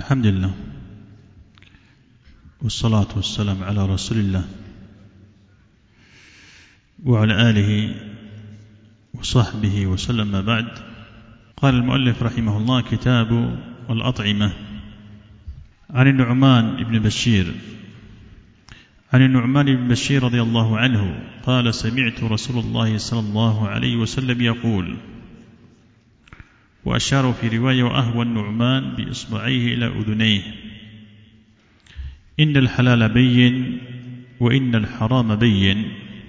الحمد لله والصلاة والسلام على رسول الله وعلى آله وصحبه وسلم. ما بعد، قال المؤلف رحمه الله: كتاب الأطعمة. عن النعمان بن بشير رضي الله عنه قال: سمعت رسول الله صلى الله عليه وسلم يقول، وأشار في رواية: وأهوى النعمان بإصبعيه إلى أذنيه: إن الحلال بين وإن الحرام بين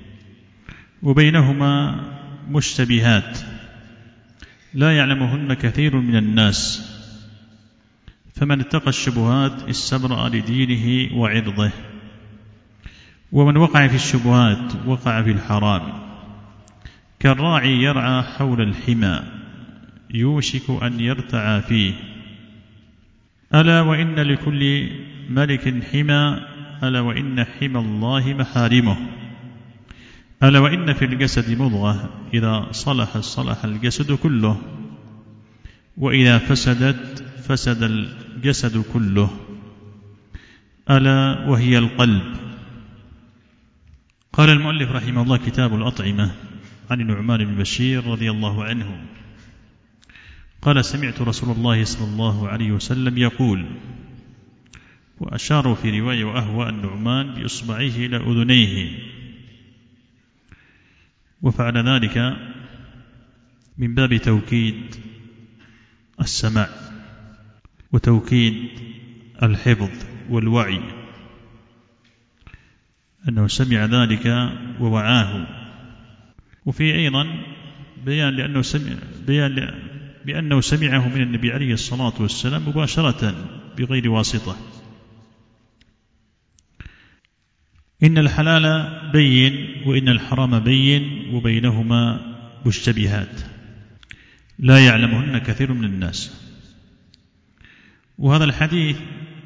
وبينهما مشتبهات لا يعلمهن كثير من الناس، فمن اتقى الشبهات استبرأ لدينه وعرضه، ومن وقع في الشبهات وقع في الحرام، كالراعي يرعى حول الحمى يوشك أن يرتعى فيه. ألا وإن لكل ملك حمى، ألا وإن حمى الله محارمه، ألا وإن في الجسد مضغة إذا صلحت صلح الجسد كله، وإذا فسدت فسد الجسد كله، ألا وهي القلب. قال المؤلف رحمه الله: كتاب الأطعمة. عن النعمان بن بشير رضي الله عنه قال: سمعت رسول الله صلى الله عليه وسلم يقول، وأشاروا في رواية: وأهوى النعمان بإصبعيه إلى أذنيه، وفعل ذلك من باب توكيد السمع وتوكيد الحفظ والوعي، أنه سمع ذلك ووعاه. وفي أيضا بأنه سمعه من النبي عليه الصلاة والسلام مباشرة بغير واسطة. إن الحلال بين وإن الحرام بين وبينهما مشتبهات لا يعلمهن كثير من الناس. وهذا الحديث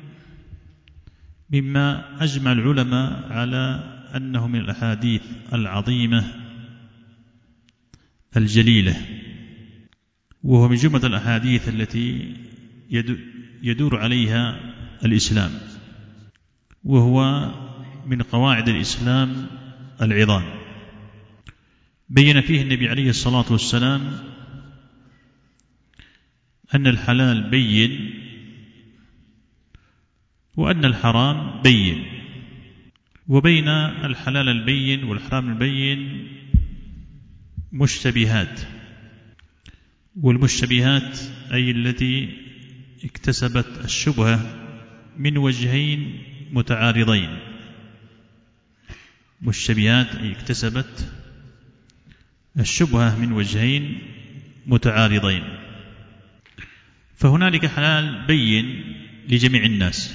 مما أجمع العلماء على أنه من الأحاديث العظيمة الجليلة، وهو من جملة الأحاديث التي يدور عليها الإسلام، وهو من قواعد الإسلام العظام. بين فيه النبي عليه الصلاة والسلام أن الحلال بين وأن الحرام بين، وبين الحلال البين والحرام البين مشتبهات، والمشتبهات أي التي اكتسبت الشبهة من وجهين متعارضين. مشتبهات أي اكتسبت الشبهة من وجهين متعارضين. فهنالك حلال بين لجميع الناس،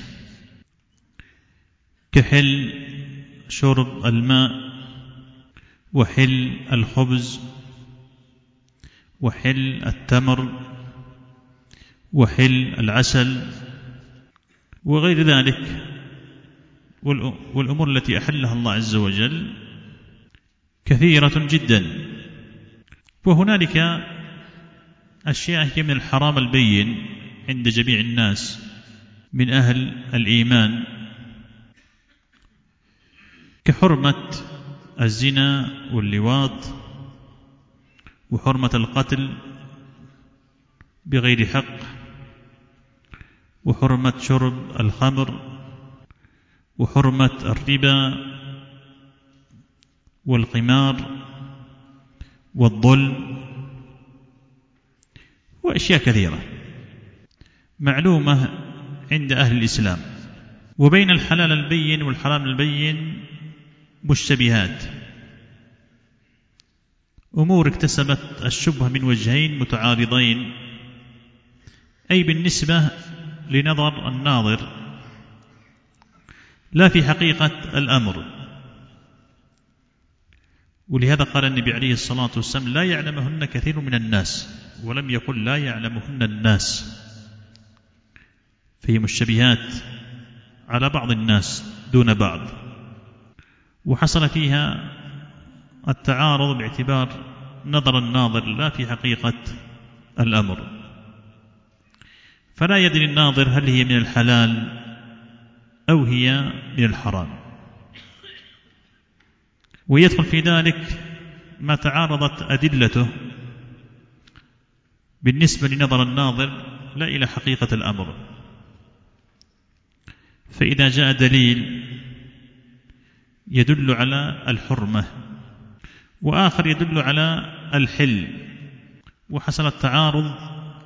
كحل شرب الماء، وحل الخبز، وحل التمر، وحل العسل، وغير ذلك، والأمور التي أحلها الله عز وجل كثيرة جدا. وهنالك أشياء هي من الحرام البين عند جميع الناس من أهل الإيمان، كحرمة الزنا واللواط، وحرمة القتل بغير حق، وحرمة شرب الخمر، وحرمة الربا والقمار والظلم، وأشياء كثيرة معلومة عند أهل الإسلام. وبين الحلال البين والحرام البين مشتبهات، أمور اكتسبت الشبهة من وجهين متعارضين، أي بالنسبة لنظر الناظر لا في حقيقة الأمر. ولهذا قال النبي عليه الصلاة والسلام: لا يعلمهن كثير من الناس، ولم يقل لا يعلمهن الناس، فهي مشتبهات على بعض الناس دون بعض، وحصل فيها التعارض باعتبار نظر الناظر لا في حقيقة الأمر. فلا يدري الناظر هل هي من الحلال أو هي من الحرام. ويدخل في ذلك ما تعارضت أدلته بالنسبة لنظر الناظر لا إلى حقيقة الأمر. فإذا جاء دليل يدل على الحرمة وآخر يدل على الحل وحصل التعارض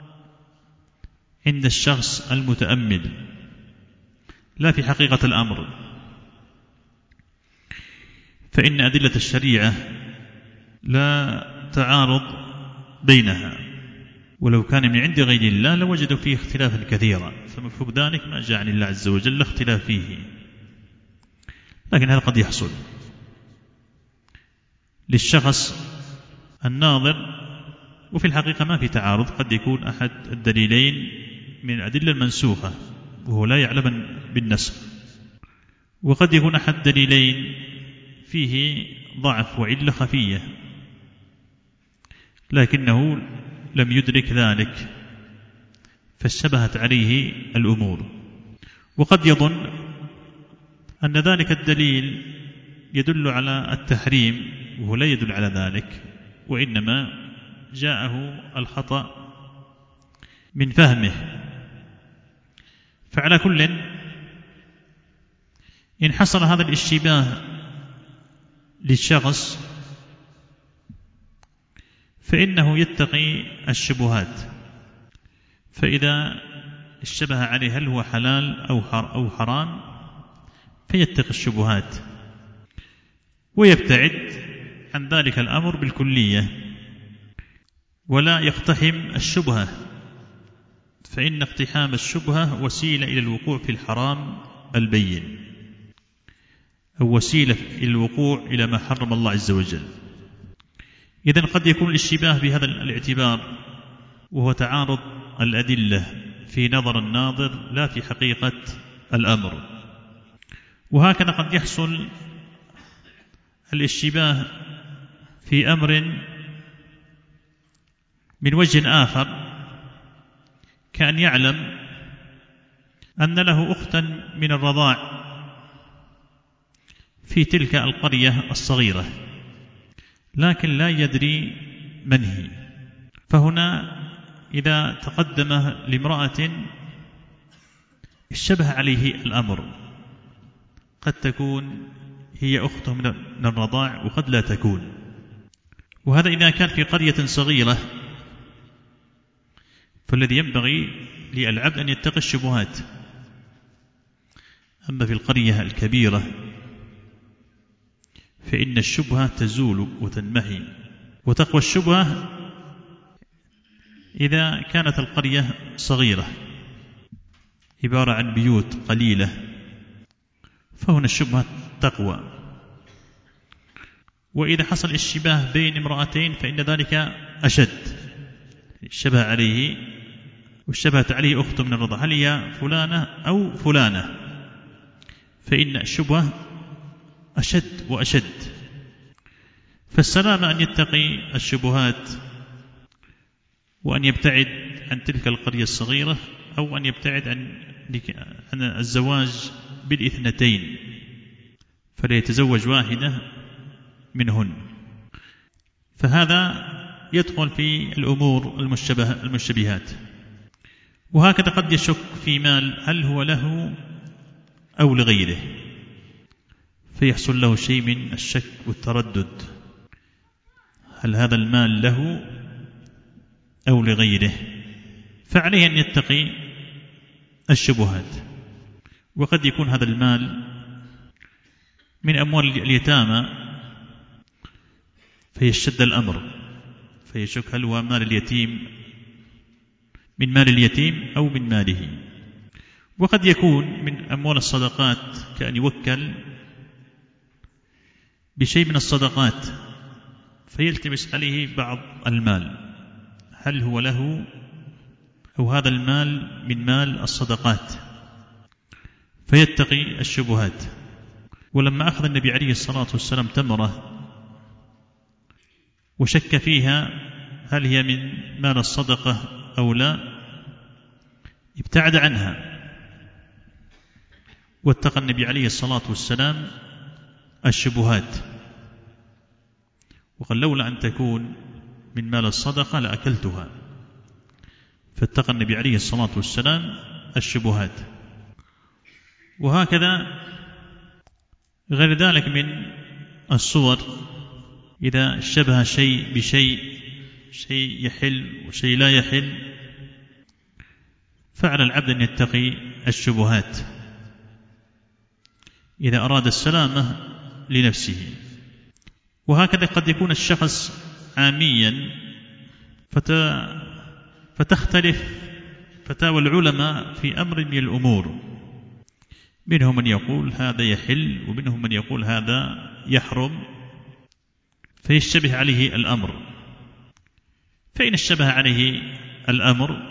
عند الشخص المتأمل لا في حقيقة الأمر، فإن أدلة الشريعة لا تعارض بينها، ولو كان من عند غير الله لوجدوا فيه اختلافا كثيرا، فمفهوم ذلك ما جاء عن الله عز وجل اختلاف فيه. لكن هذا قد يحصل للشخص الناظر، وفي الحقيقة ما في تعارض، قد يكون أحد الدليلين من الأدلة المنسوخة وهو لا يعلم بالنسخ، وقد يكون أحد الدليلين فيه ضعف وعلة خفية لكنه لم يدرك ذلك فاشتبهت عليه الأمور. وقد يظن أن ذلك الدليل يدل على التحريم وهو لا يدل على ذلك، وإنما جاءه الخطأ من فهمه. فعلى كل إن حصل هذا الاشتباه للشخص فإنه يتقي الشبهات، فإذا اشتبه عليه هل هو حلال أو حرام فيتقي الشبهات ويبتعد عن ذلك الأمر بالكلية ولا يقتحم الشبهة، فإن اقتحام الشبهة وسيلة إلى الوقوع في الحرام البين أو وسيلة إلى الوقوع إلى ما حرم الله عز وجل. إذن قد يكون الاشتباه بهذا الاعتبار وهو تعارض الأدلة في نظر الناظر لا في حقيقة الأمر. وهكذا قد يحصل الاشتباه في أمر من وجه آخر، كأن يعلم أن له أختا من الرضاع في تلك القرية الصغيرة لكن لا يدري من هي، فهنا إذا تقدم لامرأة اشتبه عليه الأمر، قد تكون هي أخته من الرضاع وقد لا تكون، وهذا إذا كان في قرية صغيرة فالذي ينبغي للعبد أن يتقي الشبهات. أما في القرية الكبيرة فإن الشبهة تزول وتنمحي، وتقوى الشبهة إذا كانت القرية صغيرة عبارة عن بيوت قليلة فهنا الشبهة تقوى. وإذا حصل الشباه بين امرأتين فإن ذلك أشد، الشبه عليه واشتبهت عليه أخته من الرضاعة هل هي فلانة أو فلانة، فإن الشبهة أشد وأشد. فالسلام أن يتقي الشبهات وأن يبتعد عن تلك القرية الصغيرة أو أن يبتعد عن الزواج بالاثنتين، فلا يتزوج واحدة منهن، فهذا يدخل في الأمور المشتبهات. وهكذا قد يشك في مال هل هو له أو لغيره، فيحصل له شيء من الشك والتردد، هل هذا المال له أو لغيره، فعليه أن يتقي الشبهات. وقد يكون هذا المال من أموال اليتامى فيشتد الأمر فيشك هل هو مال اليتيم من مال اليتيم أو من ماله. وقد يكون من أموال الصدقات كأن يوكل بشيء من الصدقات فيلتمس عليه بعض المال هل هو له أو هذا المال من مال الصدقات فيتقي الشبهات. ولما أخذ النبي عليه الصلاة والسلام تمرة وشك فيها هل هي من مال الصدقة أو لا، ابتعد عنها، واتقى النبي عليه الصلاة والسلام الشبهات، وقال لولا أن تكون من مال الصدقة لأكلتها، فاتقى النبي عليه الصلاة والسلام الشبهات. وهكذا غير ذلك من الصور، إذا شبه شيء بشيء، شيء يحل وشيء لا يحل، فعلى العبد أن يتقي الشبهات إذا أراد السلامة لنفسه. وهكذا قد يكون الشخص عاميا فتختلف فتاوى العلماء في أمر من الأمور، منهم من يقول هذا يحل ومنهم من يقول هذا يحرم، فيشتبه عليه الأمر. فإن اشتبه عليه الأمر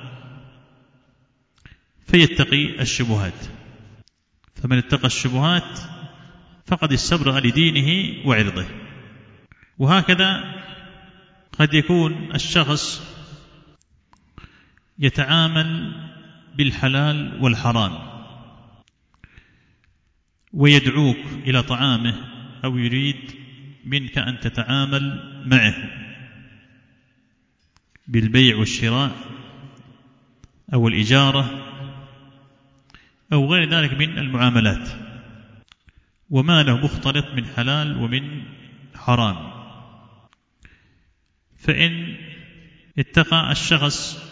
فيتقي الشبهات، فمن اتقى الشبهات فقد استبرأ لدينه وعرضه. وهكذا قد يكون الشخص يتعامل بالحلال والحرام ويدعوك إلى طعامه أو يريد منك أن تتعامل معه بالبيع والشراء أو الإجارة أو غير ذلك من المعاملات، وما له مختلط من حلال ومن حرام. فإن اتقى الشخص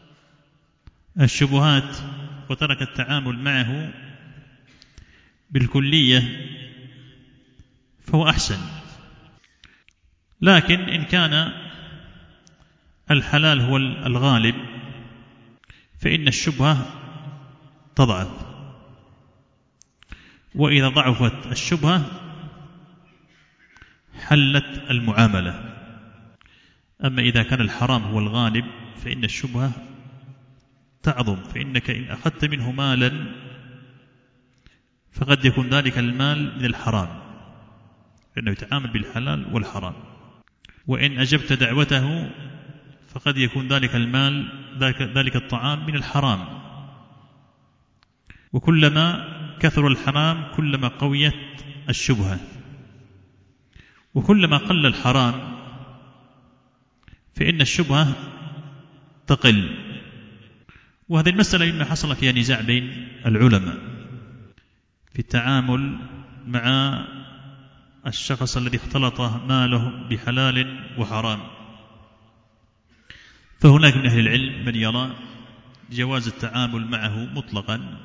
الشبهات وترك التعامل معه بالكلية فهو أحسن. لكن إن كان الحلال هو الغالب فإن الشبهة تضعف، وإذا ضعفت الشبهة حلت المعاملة. أما إذا كان الحرام هو الغالب فإن الشبهة تعظم، فإنك إن أخذت منه مالا فقد يكون ذلك المال من الحرام، لأنه يتعامل بالحلال والحرام. وإن أجبت دعوته فقد يكون ذلك المال ذلك الطعام من الحرام. وكلما كثر الحرام كلما قويت الشبهة، وكلما قل الحرام فإن الشبهة تقل. وهذه المسألة مما حصل فيها نزاع بين العلماء في التعامل مع الشخص الذي اختلط ماله بحلال وحرام. فهناك من أهل العلم من يرى جواز التعامل معه مطلقا،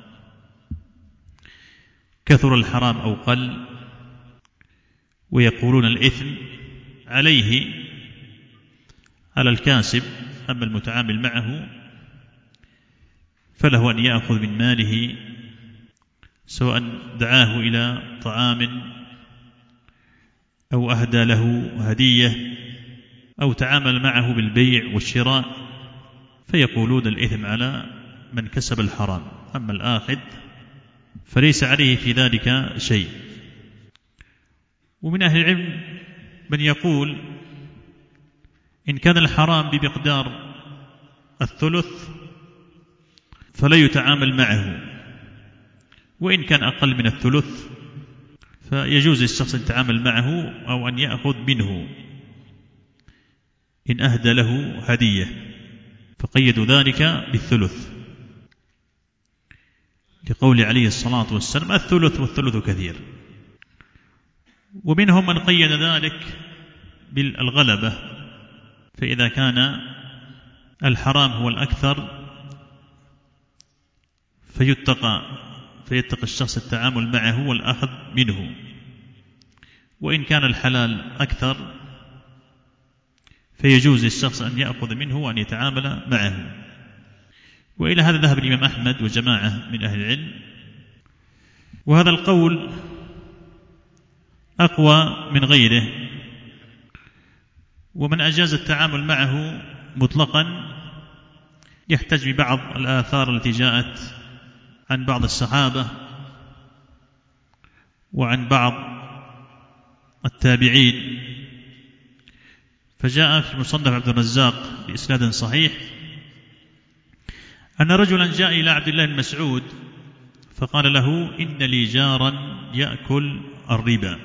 كثر الحرام أو قل، ويقولون الإثم عليه على الكاسب، أما المتعامل معه فله أن يأخذ من ماله، سواء دعاه إلى طعام أو أهدى له هدية أو تعامل معه بالبيع والشراء، فيقولون الإثم على من كسب الحرام، أما الآخذ فليس عليه في ذلك شيء. ومن أهل العلم من يقول إن كان الحرام بمقدار الثلث فلا يتعامل معه، وإن كان أقل من الثلث فيجوز للشخص أن يتعامل معه أو أن يأخذ منه إن أهدى له هدية، فقيدوا ذلك بالثلث لقول عليه الصلاة والسلام الثلث والثلث كثير. ومنهم من قيد ذلك بالغلبة، فإذا كان الحرام هو الأكثر فيتقى الشخص التعامل معه والأخذ منه، وإن كان الحلال أكثر فيجوز للشخص أن يأخذ منه وأن يتعامل معه. وإلى هذا ذهب الإمام أحمد وجماعة من أهل العلم، وهذا القول أقوى من غيره. ومن أجاز التعامل معه مطلقا يحتج ببعض الآثار التي جاءت عن بعض الصحابة وعن بعض التابعين. فجاء في مصنف عبد الرزاق بإسناد صحيح أن رجلا جاء إلى عبد الله بن مسعود فقال له: إن لي جارا يأكل الربا،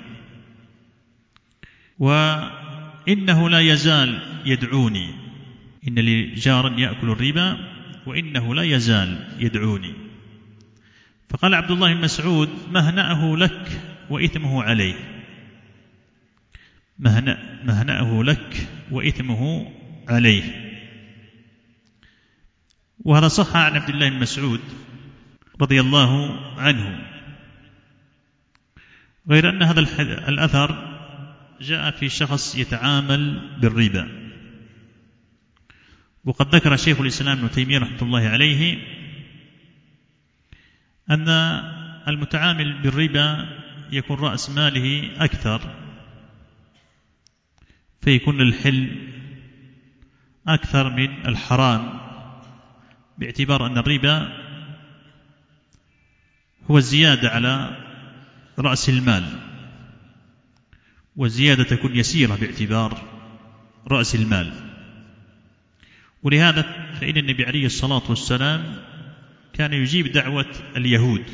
وإنه لا يزال يدعوني. إن لي جارا يأكل الربا وإنه لا يزال يدعوني. فقال عبد الله بن مسعود: مهنأه لك وإثمه عليه. مهنأه لك وإثمه عليه. وهذا صح عن عبد الله بن مسعود رضي الله عنه، غير أن هذا الأثر جاء في شخص يتعامل بالربا. وقد ذكر شيخ الإسلام ابن تيمية رحمة الله عليه أن المتعامل بالربا يكون رأس ماله أكثر، فيكون الحل أكثر من الحرام، باعتبار أن الربا هو الزيادة على رأس المال، والزيادة تكون يسيرة باعتبار رأس المال. ولهذا فإن النبي عليه الصلاة والسلام كان يجيب دعوة اليهود،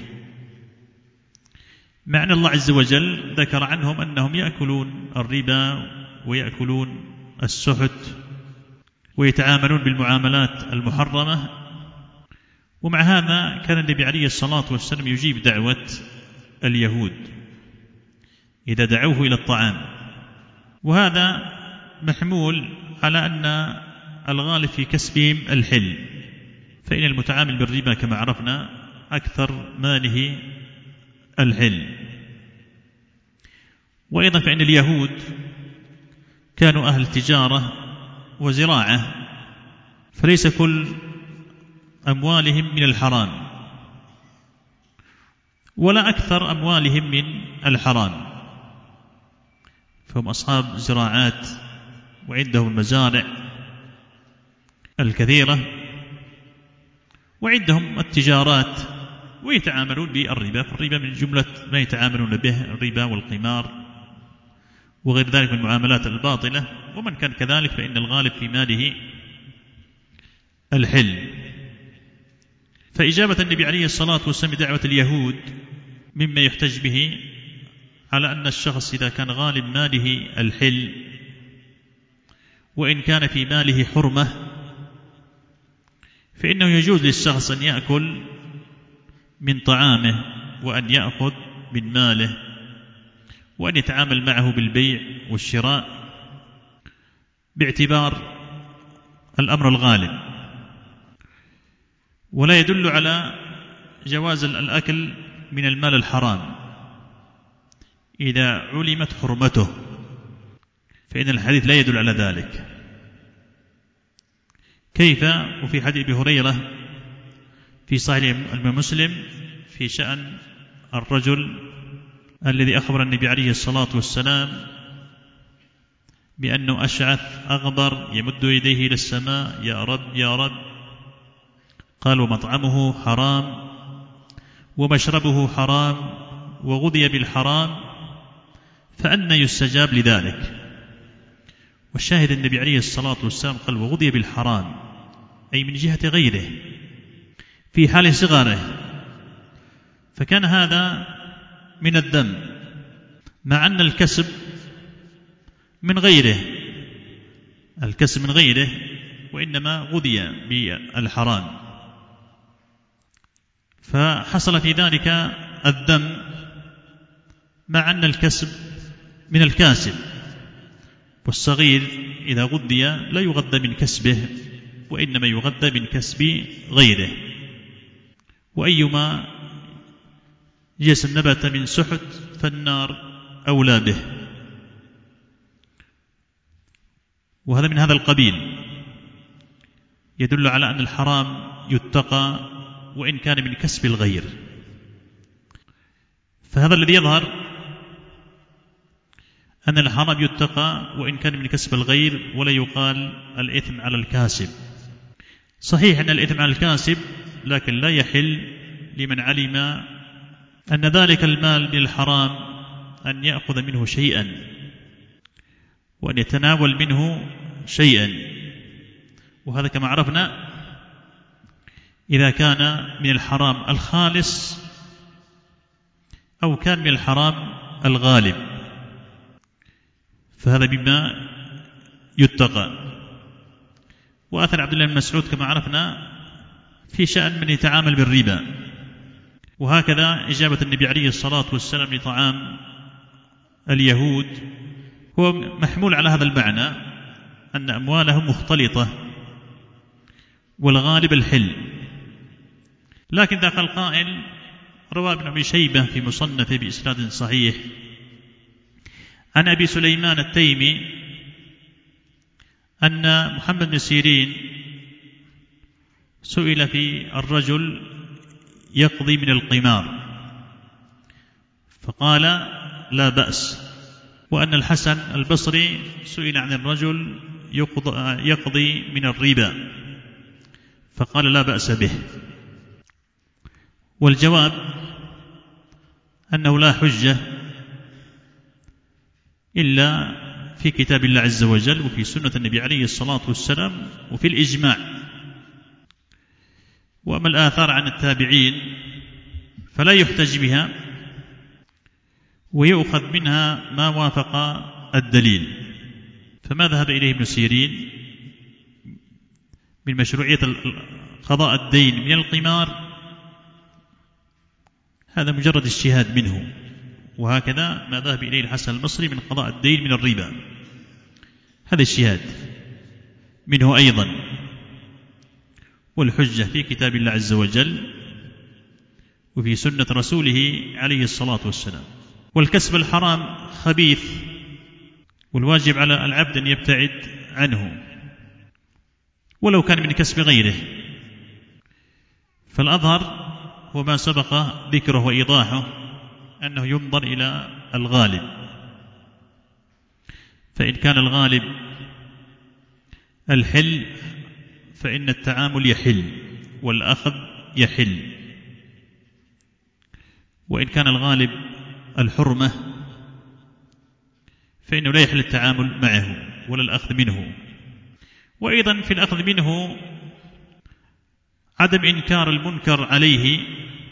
مع أن الله عز وجل ذكر عنهم أنهم يأكلون الربا ويأكلون السحت ويتعاملون بالمعاملات المحرمة، ومع هذا كان النبي عليه الصلاة والسلام يجيب دعوة اليهود إذا دعوه إلى الطعام. وهذا محمول على أن الغالب في كسبهم الحل، فإن المتعامل بالربا كما عرفنا أكثر ماله الحل. وأيضا فإن اليهود كانوا أهل تجارة وزراعة، فليس كل أموالهم من الحرام ولا أكثر أموالهم من الحرام، فهم أصحاب زراعات وعندهم المزارع الكثيرة وعندهم التجارات ويتعاملون بالربا. فالربا من جملة ما يتعاملون به الربا والقمار وغير ذلك من المعاملات الباطلة. ومن كان كذلك فإن الغالب في ماله الحل. فإجابة النبي عليه الصلاة والسلام دعوة اليهود مما يحتج به على أن الشخص إذا كان غالب ماله الحل وإن كان في ماله حرمة فإنه يجوز للشخص أن يأكل من طعامه وأن يأخذ من ماله وأن يتعامل معه بالبيع والشراء باعتبار الأمر الغالب، ولا يدل على جواز الأكل من المال الحرام إذا علمت حرمته، فإن الحديث لا يدل على ذلك. كيف؟ وفي حديث أبي هريرة في صحيح مسلم في شأن الرجل الذي أخبر النبي عليه الصلاة والسلام بأنه أشعث أغبر يمد يديه إلى السماء: يا رب يا رب. قال: ومطعمه حرام ومشربه حرام وغذي بالحرام، فأنى يستجاب لذلك؟ والشاهد النبي عليه الصلاة والسلام قال: وغذي بالحرام، أي من جهة غيره في حال صغره. فكان هذا من الذم، مع أن الكسب من غيره، الكسب من غيره، وإنما غذي بالحرام. فحصل في ذلك الذم مع أن الكسب من الكاسب، والصغير إذا غذي لا يغذى من كسبه وإنما يغذى من كسب غيره. وأيما جسم نبت من سحت فالنار أولى به. وهذا من هذا القبيل يدل على أن الحرام يتقى وإن كان من كسب الغير. فهذا الذي يظهر أن الحرام يتقى وإن كان من كسب الغير، ولا يقال الإثم على الكاسب. صحيح أن الإثم على الكاسب، لكن لا يحل لمن علم أن ذلك المال من الحرام أن يأخذ منه شيئا وأن يتناول منه شيئا. وهذا كما عرفنا إذا كان من الحرام الخالص أو كان من الحرام الغالب، فهذا بما يتقى. وأثر عبد الله بن مسعود كما عرفنا في شأن من يتعامل بالربا، وهكذا إجابة النبي عليه الصلاة والسلام لطعام اليهود هو محمول على هذا المعنى، أن أموالهم مختلطة والغالب الحل. لكن إذا قال قائل روى ابن أبي شيبة في مصنفه بإسناد صحيح عن أبي سليمان التيمي أن محمد بن سيرين سئل في الرجل يقضي من القمار فقال لا بأس، وأن الحسن البصري سئل عن الرجل يقضي من الربا فقال لا بأس به. والجواب أنه لا حجة إلا في كتاب الله عز وجل وفي سنة النبي عليه الصلاة والسلام وفي الإجماع. وأما الآثار عن التابعين فلا يحتج بها ويؤخذ منها ما وافق الدليل. فما ذهب إليه ابن سيرين من مشروعية قضاء الدين من القمار هذا مجرد اجتهاد منه، وهكذا ما ذهب إليه الحسن البصري من قضاء الدين من الربا هذا اجتهاد منه أيضا، والحجة في كتاب الله عز وجل وفي سنة رسوله عليه الصلاة والسلام. والكسب الحرام خبيث والواجب على العبد أن يبتعد عنه ولو كان من كسب غيره. فالأظهر هو ما سبق ذكره وإيضاحه أنه ينظر إلى الغالب، فإن كان الغالب الحل فإن التعامل يحل والأخذ يحل، وإن كان الغالب الحرمة فإنه لا يحل التعامل معه ولا الأخذ منه. وأيضا في الأخذ منه عدم إنكار المنكر عليه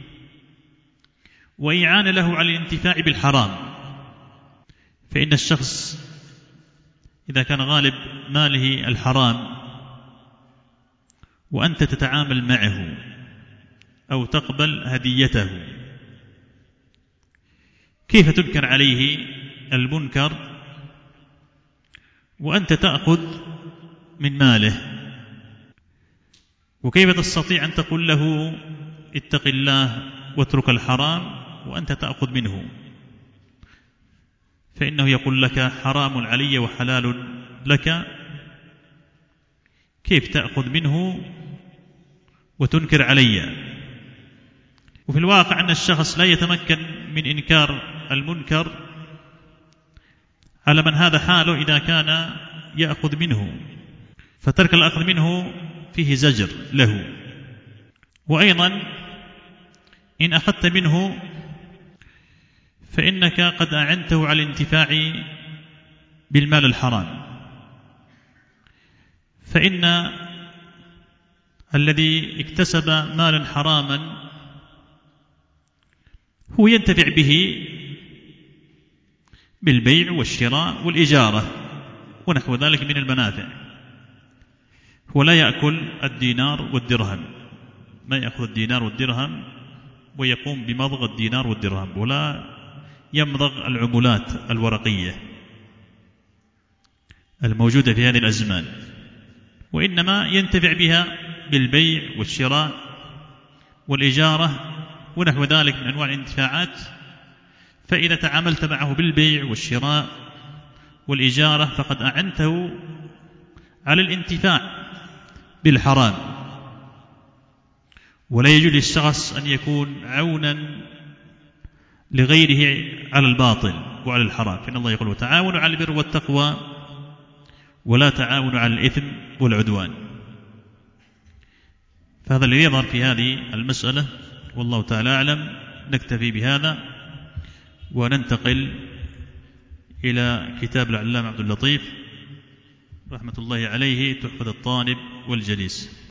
وإعانة له على الانتفاع بالحرام. فإن الشخص إذا كان غالب ماله الحرام وأنت تتعامل معه أو تقبل هديته كيف تنكر عليه المنكر وأنت تأخذ من ماله؟ وكيف تستطيع أن تقول له اتق الله واترك الحرام وأنت تأخذ منه؟ فإنه يقول لك حرام علي وحلال لك، كيف تأخذ منه وتنكر علي؟ وفي الواقع أن الشخص لا يتمكن من إنكار المنكر على من هذا حاله إذا كان يأخذ منه، فترك الأخذ منه فيه زجر له. وأيضا إن أخذت منه فإنك قد أعنته على الانتفاع بالمال الحرام، فإن الذي اكتسب مالا حراما هو ينتفع به بالبيع والشراء والإجارة ونحو ذلك من المنافع، هو لا يأكل الدينار والدرهم، ما يأخذ الدينار والدرهم ويقوم بمضغ الدينار والدرهم ولا يمضغ العملات الورقية الموجودة في هذه الأزمان، وإنما ينتفع بها بالبيع والشراء والإجارة ونحو ذلك من أنواع الانتفاعات. فإذا تعاملت معه بالبيع والشراء والإجارة فقد أعنته على الانتفاع بالحرام، ولا يجوز للشخص أن يكون عونا لغيره على الباطل وعلى الحرام. فإن الله يقول وتعاونوا على البر والتقوى ولا تعاونوا على الإثم والعدوان. فهذا الذي يظهر في هذه المسألة والله تعالى أعلم. نكتفي بهذا وننتقل إلى كتاب العلامة عبد اللطيف رحمة الله عليه تحفة الطالب والجليس.